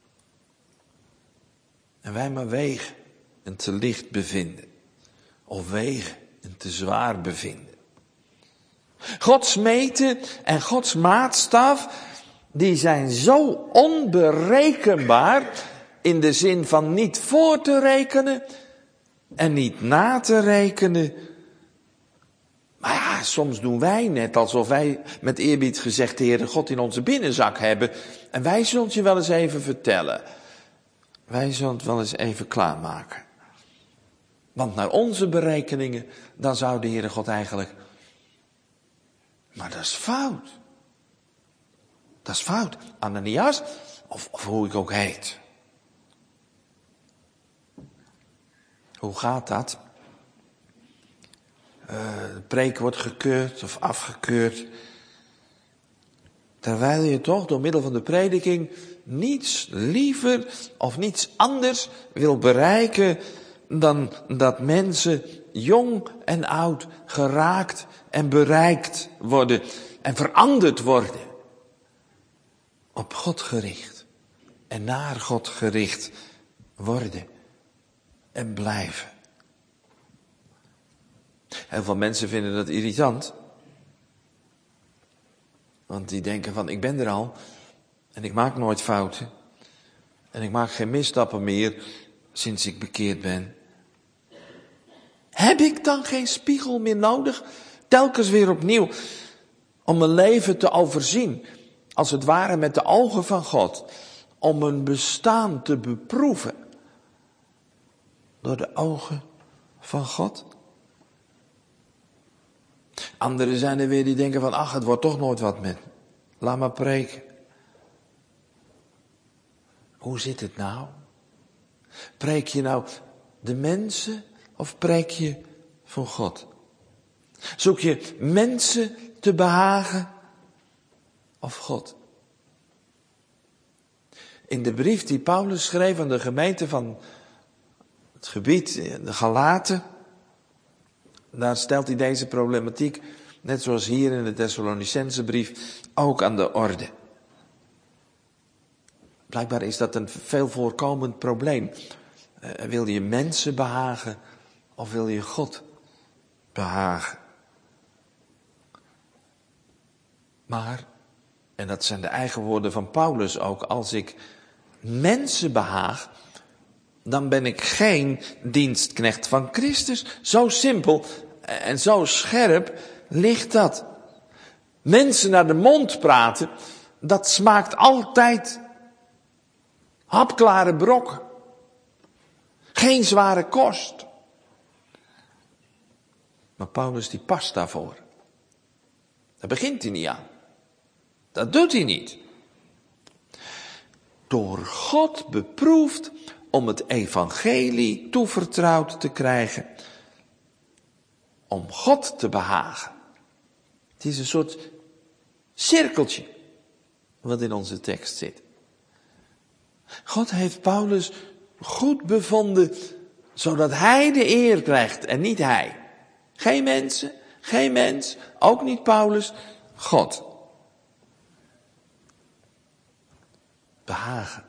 En wij maar wegen en te licht bevinden. Of wegen en te zwaar bevinden. Gods meten en Gods maatstaf, die zijn zo onberekenbaar in de zin van niet voor te rekenen en niet na te rekenen. Maar ja, soms doen wij net alsof wij met eerbied gezegd de Heere God in onze binnenzak hebben. En wij zullen het je wel eens even vertellen. Wij zullen het wel eens even klaarmaken. Want naar onze berekeningen, dan zou de Heere God eigenlijk. Maar dat is fout. Dat is fout. Ananias, of, of hoe ik ook heet. Hoe gaat dat? Uh, de preek wordt gekeurd of afgekeurd. Terwijl je toch door middel van de prediking niets liever of niets anders wil bereiken dan dat mensen jong en oud geraakt en bereikt worden en veranderd worden. Op God gericht en naar God gericht worden en blijven. Heel veel mensen vinden dat irritant. Want die denken van, ik ben er al en ik maak nooit fouten. En ik maak geen misstappen meer sinds ik bekeerd ben. Heb ik dan geen spiegel meer nodig? Telkens weer opnieuw. Om mijn leven te overzien. Als het ware met de ogen van God. Om mijn bestaan te beproeven. Door de ogen van God. Anderen zijn er weer die denken van, ach, het wordt toch nooit wat met me. Laat maar preken. Hoe zit het nou? Preek je nou de mensen of preek je voor God? Zoek je mensen te behagen of God? In de brief die Paulus schreef aan de gemeente van het gebied, de Galaten, daar stelt hij deze problematiek, net zoals hier in de Thessalonicense brief, ook aan de orde. Blijkbaar is dat een veel voorkomend probleem. Uh, wil je mensen behagen of wil je God behagen? Maar, en dat zijn de eigen woorden van Paulus ook, als ik mensen behaag, dan ben ik geen dienstknecht van Christus. Zo simpel en zo scherp ligt dat. Mensen naar de mond praten, dat smaakt altijd hapklare brokken. Geen zware kost. Maar Paulus die past daarvoor. Daar begint hij niet aan. Dat doet hij niet. Door God beproefd om het evangelie toevertrouwd te krijgen. Om God te behagen. Het is een soort cirkeltje wat in onze tekst zit. God heeft Paulus goed bevonden, zodat hij de eer krijgt en niet hij. Geen mensen, geen mens, ook niet Paulus, God. Behagen.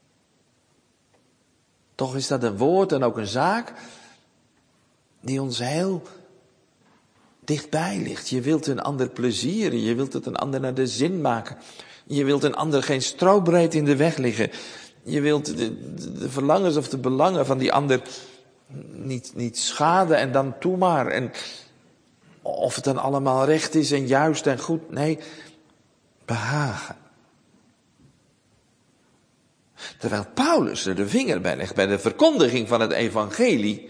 Toch is dat een woord en ook een zaak die ons heel dichtbij ligt. Je wilt een ander plezieren, je wilt het een ander naar de zin maken. Je wilt een ander geen strobreed in de weg liggen. Je wilt de, de, de verlangens of de belangen van die ander niet, niet schaden en dan toe maar. En of het dan allemaal recht is en juist en goed. Nee, behagen. Terwijl Paulus er de vinger bij legt bij de verkondiging van het evangelie,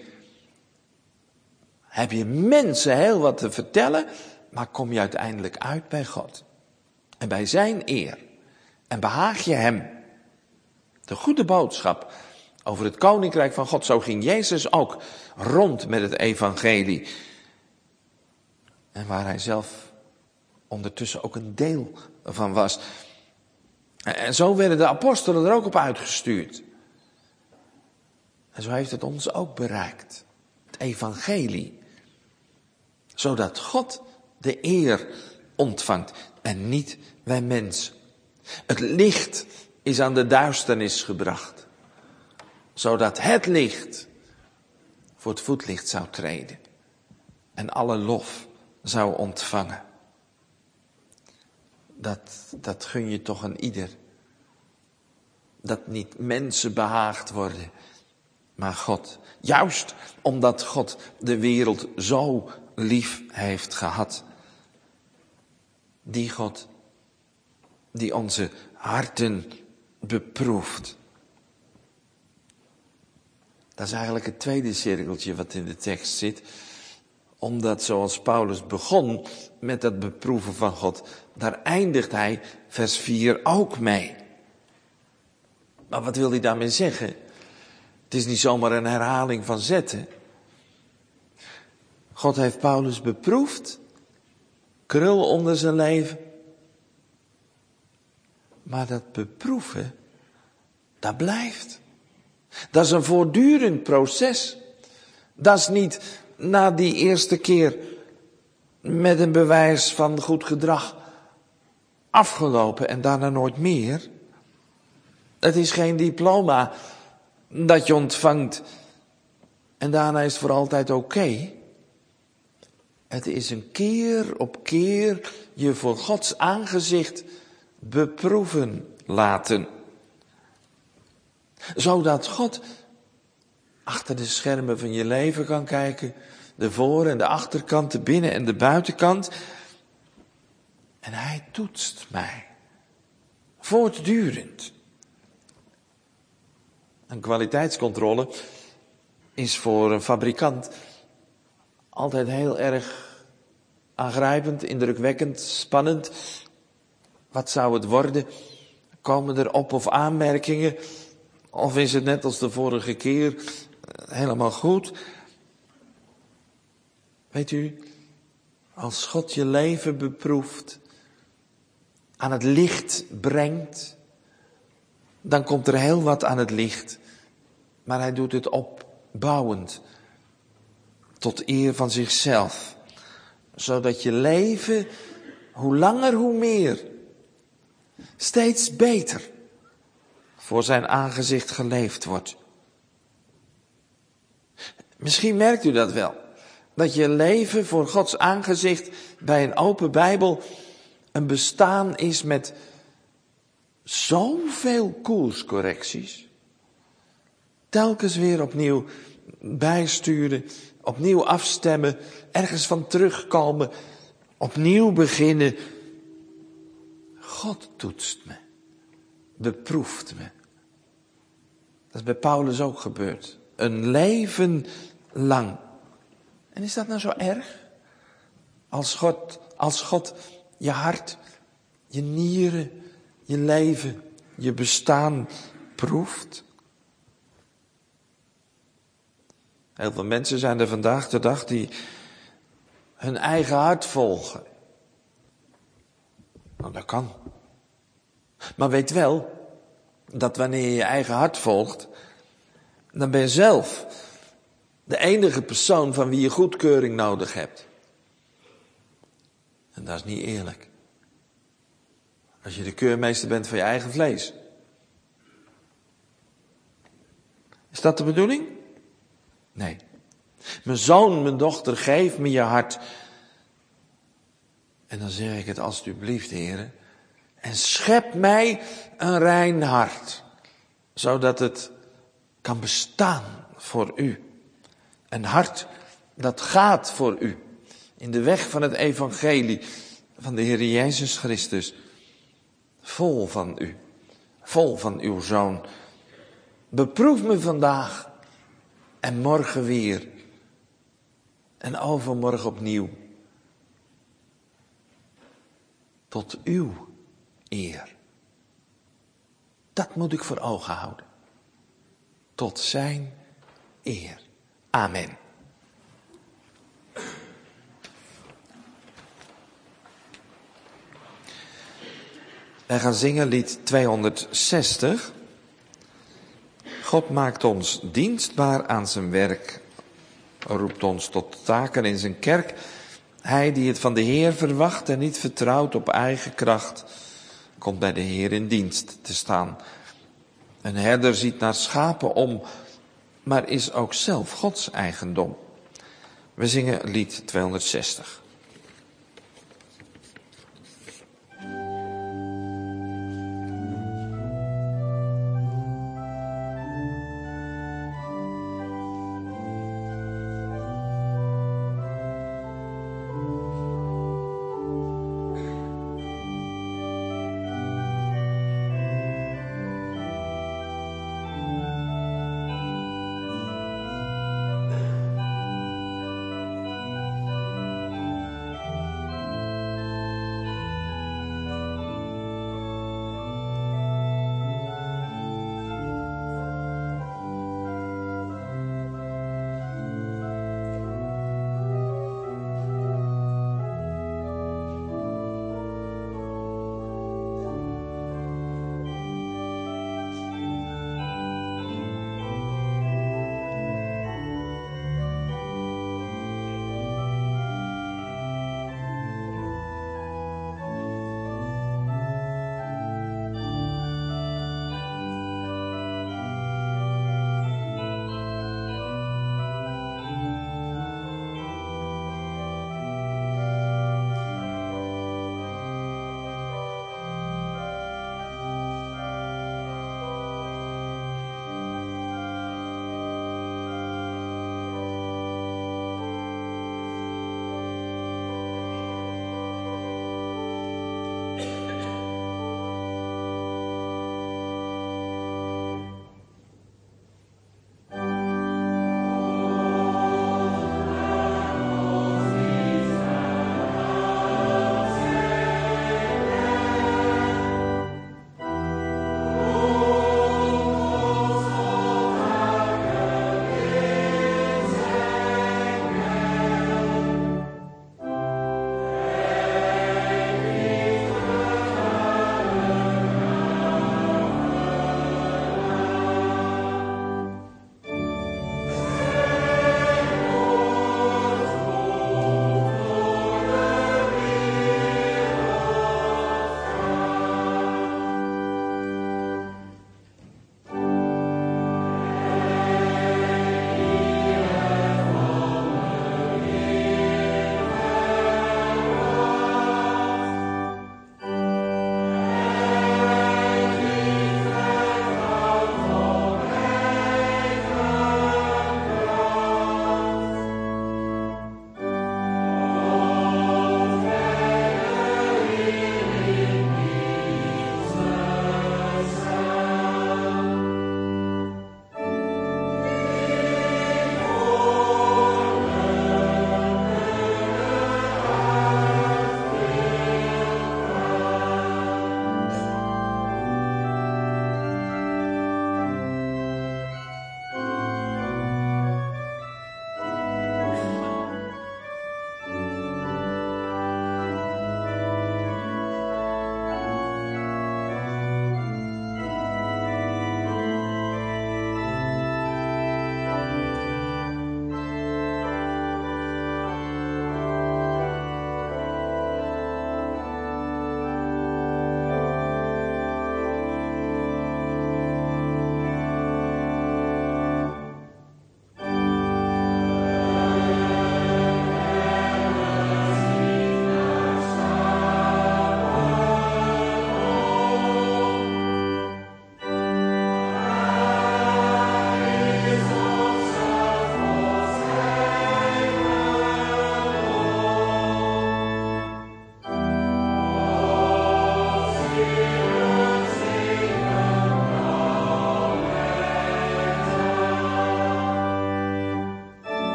heb je mensen heel wat te vertellen, maar kom je uiteindelijk uit bij God. En bij zijn eer. En behaag je hem. De goede boodschap over het koninkrijk van God. Zo ging Jezus ook rond met het evangelie. En waar hij zelf ondertussen ook een deel van was. En zo werden de apostelen er ook op uitgestuurd. En zo heeft het ons ook bereikt. Het evangelie. Zodat God de eer ontvangt en niet wij mensen. Het licht is aan de duisternis gebracht. Zodat het licht voor het voetlicht zou treden. En alle lof zou ontvangen. Dat, dat gun je toch aan ieder. Dat niet mensen behaagd worden, maar God. Juist omdat God de wereld zo lief heeft gehad. Die God die onze harten beproeft. Dat is eigenlijk het tweede cirkeltje wat in de tekst zit. Omdat zoals Paulus begon met dat beproeven van God, daar eindigt hij vers vier ook mee. Maar wat wil hij daarmee zeggen? Het is niet zomaar een herhaling van zetten. God heeft Paulus beproefd, krul onder zijn leven. Maar dat beproeven, dat blijft. Dat is een voortdurend proces. Dat is niet na die eerste keer met een bewijs van goed gedrag afgelopen en daarna nooit meer. Het is geen diploma dat je ontvangt en daarna is het voor altijd oké. Okay. Het is een keer op keer je voor Gods aangezicht beproeven laten. Zodat God achter de schermen van je leven kan kijken. De voor- en de achterkant, de binnen- en de buitenkant. En hij toetst mij. Voortdurend. Een kwaliteitscontrole is voor een fabrikant altijd heel erg aangrijpend, indrukwekkend, spannend. Wat zou het worden? Komen er op- of aanmerkingen? Of is het net als de vorige keer helemaal goed? Weet u, als God je leven beproeft, aan het licht brengt, dan komt er heel wat aan het licht. Maar hij doet het opbouwend, tot eer van zichzelf. Zodat je leven, hoe langer hoe meer, steeds beter voor zijn aangezicht geleefd wordt. Misschien merkt u dat wel. Dat je leven voor Gods aangezicht bij een open Bijbel een bestaan is met zoveel koerscorrecties. Telkens weer opnieuw bijsturen, opnieuw afstemmen, ergens van terugkomen, opnieuw beginnen. God toetst me, beproeft me. Dat is bij Paulus ook gebeurd. Een leven lang. En is dat nou zo erg? Als God, als God je hart, je nieren, je leven, je bestaan proeft. Heel veel mensen zijn er vandaag de dag die hun eigen hart volgen. Nou, dat kan. Maar weet wel dat wanneer je je eigen hart volgt, dan ben je zelf de enige persoon van wie je goedkeuring nodig hebt. En dat is niet eerlijk. Als je de keurmeester bent van je eigen vlees. Is dat de bedoeling? Nee. Mijn zoon, mijn dochter, geef me je hart. En dan zeg ik het alstublieft, heren. En schep mij een rein hart. Zodat het kan bestaan voor u. Een hart dat gaat voor u. In de weg van het evangelie van de Heer Jezus Christus. Vol van u. Vol van uw zoon. Beproef me vandaag. En morgen weer. En overmorgen opnieuw. Tot uw eer. Dat moet ik voor ogen houden. Tot zijn eer. Amen. Wij gaan zingen lied tweehonderdzestig. God maakt ons dienstbaar aan zijn werk. Roept ons tot taken in zijn kerk. Hij die het van de Heer verwacht en niet vertrouwt op eigen kracht, komt bij de Heer in dienst te staan. Een herder ziet naar schapen om, maar is ook zelf Gods eigendom. We zingen lied tweehonderdzestig.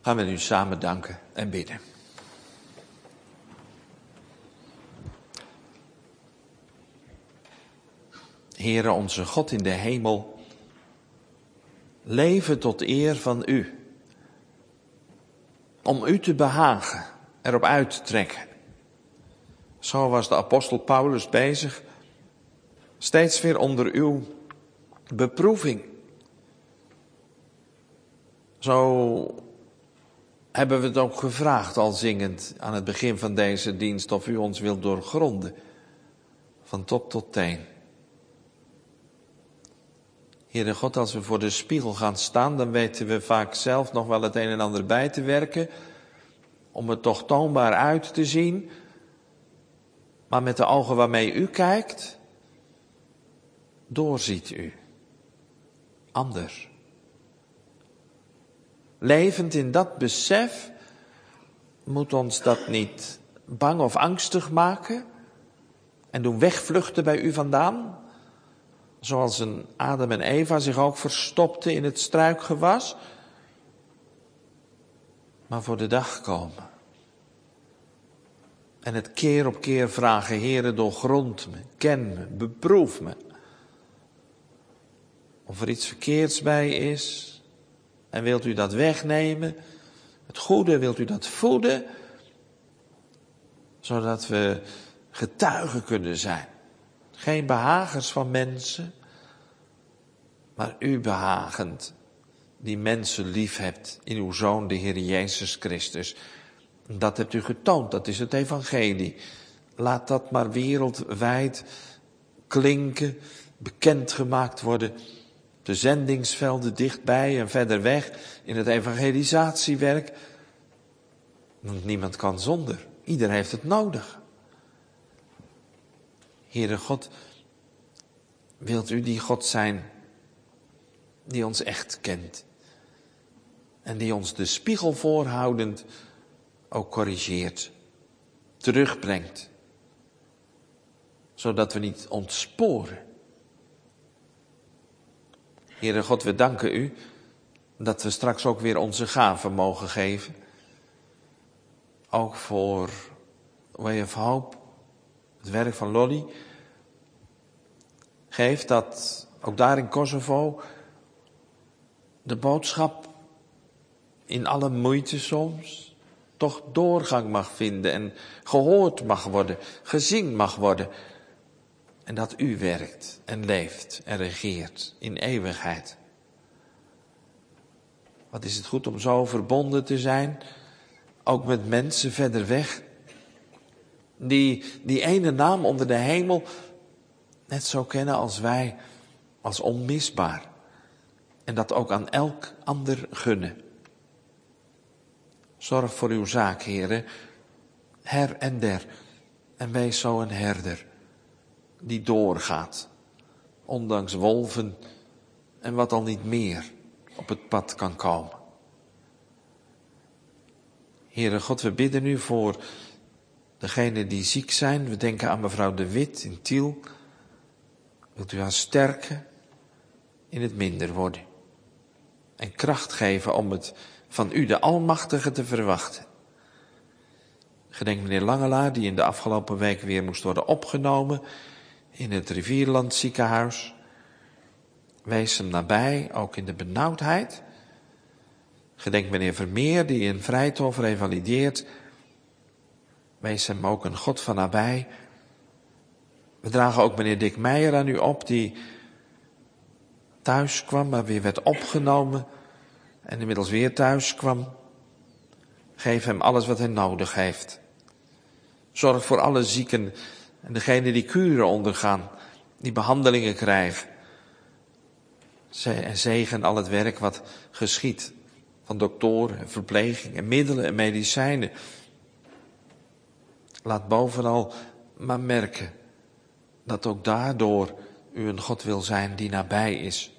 Gaan we nu samen danken en bidden. Heere onze God in de hemel, leven tot eer van u. Om u te behagen, erop uit te trekken. Zo was de apostel Paulus bezig, steeds weer onder uw beproeving. Zo hebben we het ook gevraagd, al zingend aan het begin van deze dienst, of u ons wilt doorgronden, van top tot teen. Heere God, als we voor de spiegel gaan staan, dan weten we vaak zelf nog wel het een en ander bij te werken, om het toch toonbaar uit te zien. Maar met de ogen waarmee u kijkt, doorziet u. Anders. Levend in dat besef, moet ons dat niet bang of angstig maken en doen wegvluchten bij u vandaan? Zoals een Adam en Eva zich ook verstopten in het struikgewas. Maar voor de dag komen. En het keer op keer vragen, Heere, doorgrond me, ken me, beproef me. Of er iets verkeerds bij is. En wilt u dat wegnemen? Het goede, wilt u dat voeden? Zodat we getuigen kunnen zijn. Geen behagers van mensen, maar u behagend, die mensen lief hebt in uw Zoon, de Heer Jezus Christus. Dat hebt u getoond, dat is het evangelie. Laat dat maar wereldwijd klinken, bekendgemaakt worden. De zendingsvelden dichtbij en verder weg in het evangelisatiewerk. Want niemand kan zonder, ieder heeft het nodig. Heere God, wilt u die God zijn die ons echt kent en die ons de spiegel voorhoudend ook corrigeert, terugbrengt, zodat we niet ontsporen. Heere God, we danken u dat we straks ook weer onze gaven mogen geven, ook voor Way of Hope, het werk van Lolly. Geef dat ook daar in Kosovo de boodschap in alle moeite soms toch doorgang mag vinden en gehoord mag worden, gezien mag worden. En dat u werkt en leeft en regeert in eeuwigheid. Wat is het goed om zo verbonden te zijn, ook met mensen verder weg, die die ene naam onder de hemel net zo kennen als wij, als onmisbaar. En dat ook aan elk ander gunnen. Zorg voor uw zaak, Heere, her en der. En wees zo een herder die doorgaat, ondanks wolven en wat al niet meer op het pad kan komen. Heere God, we bidden nu voor degenen die ziek zijn. We denken aan mevrouw De Wit in Tiel. Wilt u haar sterken in het minder worden. En kracht geven om het van u, de Almachtige, te verwachten. Gedenk meneer Langelaar, die in de afgelopen week weer moest worden opgenomen in het Rivierland ziekenhuis. Wees hem nabij, ook in de benauwdheid. Gedenk meneer Vermeer, die in Vrijthof revalideert. Wees hem ook een God van nabij. We dragen ook meneer Dick Meijer aan u op, die thuis kwam, maar weer werd opgenomen en inmiddels weer thuis kwam. Geef hem alles wat hij nodig heeft. Zorg voor alle zieken en degenen die kuren ondergaan, die behandelingen krijgen. En zegen al het werk wat geschiet van doktoren en verpleging en middelen en medicijnen. Laat bovenal maar merken dat ook daardoor u een God wil zijn die nabij is.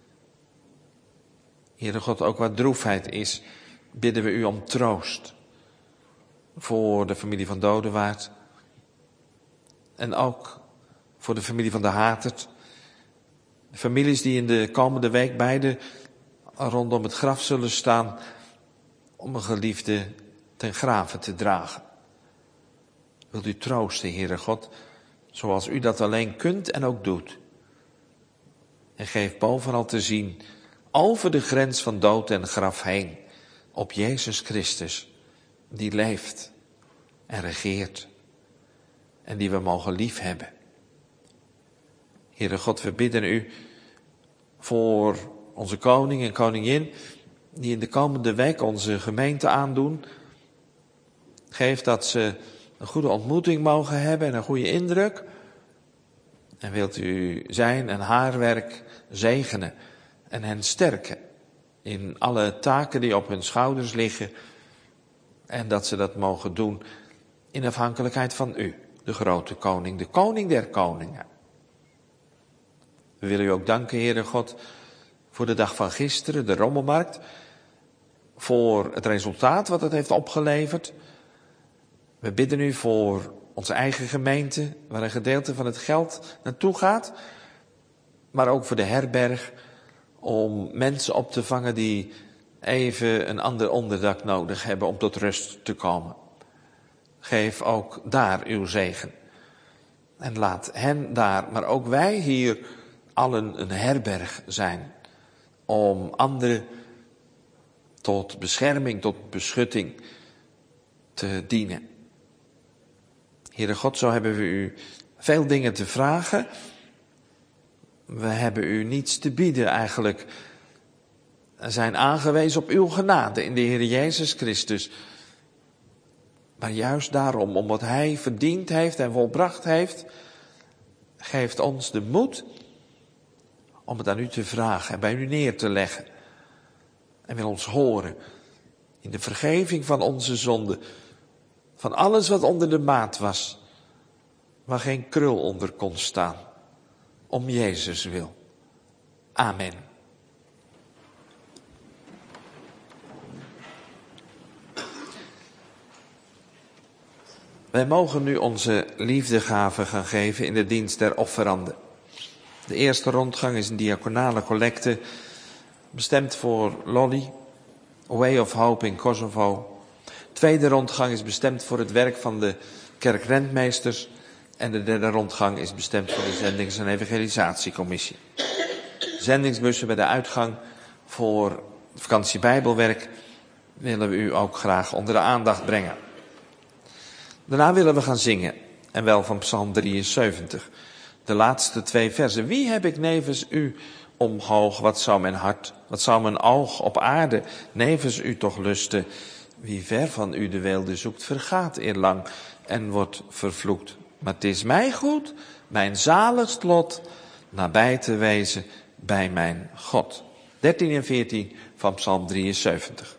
Heere God, ook waar droefheid is, bidden we u om troost. Voor de familie van Dodewaard. En ook voor de familie van de Hatert. De families die in de komende week beide rondom het graf zullen staan. om een geliefde ten grave te dragen. Wilt u troosten, Heere God, zoals u dat alleen kunt en ook doet. En geef bovenal te zien, over de grens van dood en graf heen, op Jezus Christus, die leeft en regeert en die we mogen lief hebben. Heere God, we bidden u voor onze koning en koningin, die in de komende week onze gemeente aandoen. Geef dat ze een goede ontmoeting mogen hebben en een goede indruk. En wilt u zijn en haar werk zegenen en hen sterken in alle taken die op hun schouders liggen. En dat ze dat mogen doen in afhankelijkheid van u, de grote koning, de koning der koningen. We willen u ook danken, Heere God, voor de dag van gisteren, de rommelmarkt. Voor het resultaat wat het heeft opgeleverd. We bidden u voor onze eigen gemeente, waar een gedeelte van het geld naartoe gaat. Maar ook voor de herberg, om mensen op te vangen die even een ander onderdak nodig hebben om tot rust te komen. Geef ook daar uw zegen. En laat hen daar, maar ook wij hier, allen een herberg zijn. Om anderen tot bescherming, tot beschutting te dienen. Heere God, zo hebben we u veel dingen te vragen. We hebben u niets te bieden eigenlijk. We zijn aangewezen op uw genade in de Heer Jezus Christus. Maar juist daarom, om wat hij verdiend heeft en volbracht heeft, geeft ons de moed om het aan u te vragen en bij u neer te leggen. En wil ons horen in de vergeving van onze zonden, van alles wat onder de maat was, waar geen krul onder kon staan, om Jezus wil. Amen. Wij mogen nu onze liefdegave gaan geven in de dienst der offeranden. De eerste rondgang is een diaconale collecte, bestemd voor Lolly, Way of Hope in Kosovo. De tweede rondgang is bestemd voor het werk van de kerkrentmeesters. En de derde rondgang is bestemd voor de Zendings- en Evangelisatiecommissie. Zendingsbussen bij de uitgang voor vakantie Bijbelwerk willen we u ook graag onder de aandacht brengen. Daarna willen we gaan zingen, en wel van Psalm drieënzeventig. De laatste twee versen. Wie heb ik nevens u omhoog, wat zou mijn hart, wat zou mijn oog op aarde nevens u toch lusten? Wie ver van u de weelde zoekt, vergaat eerlang en wordt vervloekt. Maar het is mij goed, mijn zaligst lot, nabij te wezen bij mijn God. dertien en veertien van Psalm drieënzeventig.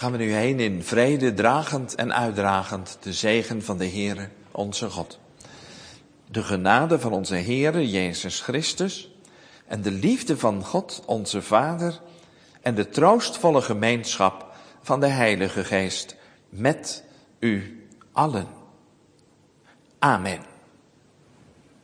Gaan we nu heen in vrede, dragend en uitdragend de zegen van de Heere, onze God. De genade van onze Heere Jezus Christus en de liefde van God, onze Vader, en de troostvolle gemeenschap van de Heilige Geest met u allen. Amen.